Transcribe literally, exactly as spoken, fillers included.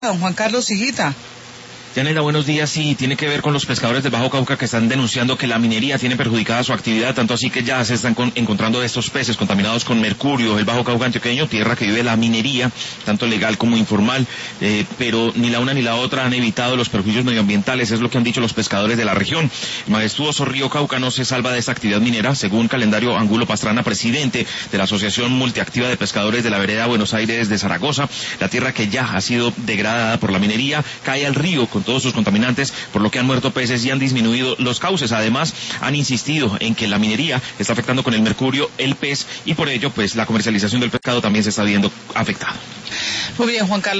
Don Juan Carlos Higuita. Yanela, buenos días. Sí, tiene que ver con los pescadores del Bajo Cauca que están denunciando que la minería tiene perjudicada su actividad, tanto así que ya se están con, encontrando estos peces contaminados con mercurio. El Bajo Cauca antioqueño, tierra que vive la minería, tanto legal como informal, eh, pero ni la una ni la otra han evitado los perjuicios medioambientales, es lo que han dicho los pescadores de la región. El majestuoso río Cauca no se salva de esta actividad minera, según Calendario Angulo Pastrana, presidente de la Asociación Multiactiva de Pescadores de la Vereda Buenos Aires de Zaragoza. La tierra que ya ha sido degradada por la minería cae al río con todos sus contaminantes, por lo que han muerto peces y han disminuido los cauces. Además, han insistido en que la minería está afectando con el mercurio el pez y por ello, pues, la comercialización del pescado también se está viendo afectada. Muy bien, Juan Carlos.